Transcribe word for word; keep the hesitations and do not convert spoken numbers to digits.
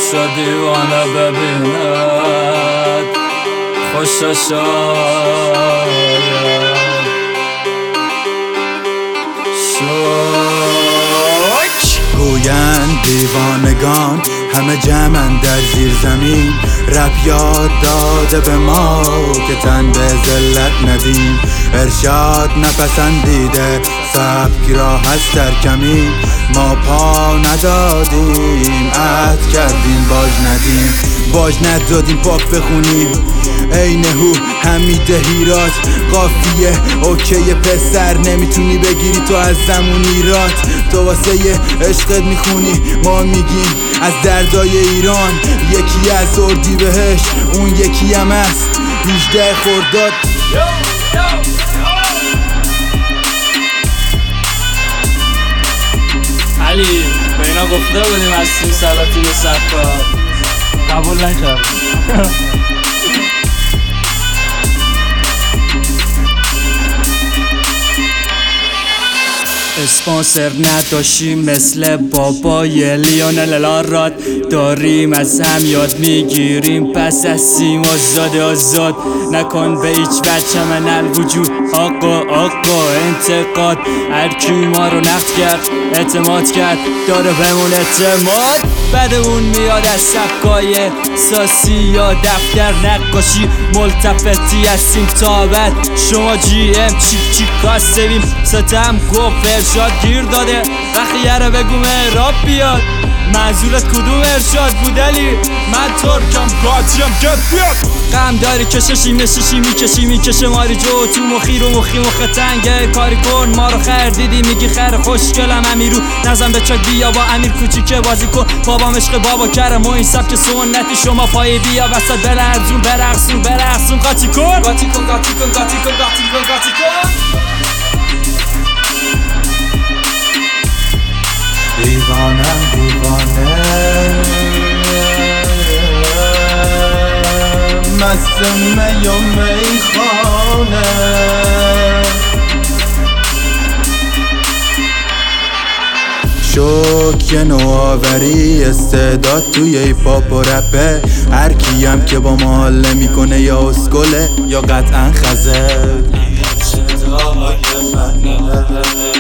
شد دیوانه ببیند خوشش آید شک. گویند دیوانگان همه جمعن در زیر زمین، رب یاد داده به ما که تن به ذلت ندیم. ارشاد نپسندیده سبک را هست در کمین، ما پا ندادیم عهد کردیم باج ندیم. باج ندادیم پاک بخونیم عین هو حمید هیرات. قافیه اوکی پسر نمیتونی بگیری تو از زمون ایرات. تو واسه عشقت میخونی ما میگیم از دردای ایران. یکی از اردیبهشت اون یکی هم است هجده خرداد. علی به اینا گفته بودیم از سیم سلاطین سفار قبول نکرد. اسپانسر نداشیم مثل بابای لیونل لارات. داریم از هم یاد میگیریم پس از سیم آزاد آزاد. نکن به هیچ بچه من الوجود آقا آقا انتقاد. هرکی ما رو نقد کرد اعتماد کرد داره بمون اعتماد. بعد اون میاد از سبکای ساسی یا دفتر نقاشی. ملتفتی هستیم تابت شما جی ام چیک چیک کاسبیم. ستم گفت ارشاد گیر داده وقتی یره بگو مهراب بیاد. منظورت کدوم ارشاد بود علی؟ من ترکم گاتیم گت بیاد. غم داری کششی مششی میکشی میکشه ماری جو تو مخی رو مخی مخ تنگه. کاری کن ما رو خردیدی میگی خیر خوشگلم امیرو. نزن به چاک بیا با امیر کوچیکه بازی کن. بابام عشق بابا کرم و این سبک سنتی شما پای بیا وسط بلرزون برقصون برقصون. قاطی کن قاطی کن قاطی کن قاطی کن قاطی کن قاطی کن. دیوانم دیوانه مست می و میخانه. شوک یه نوآوری استعداد توی هیپاپ و رپه. هر کیم که با ما حال نمیکنه یا اسکله یا قطعا خزه.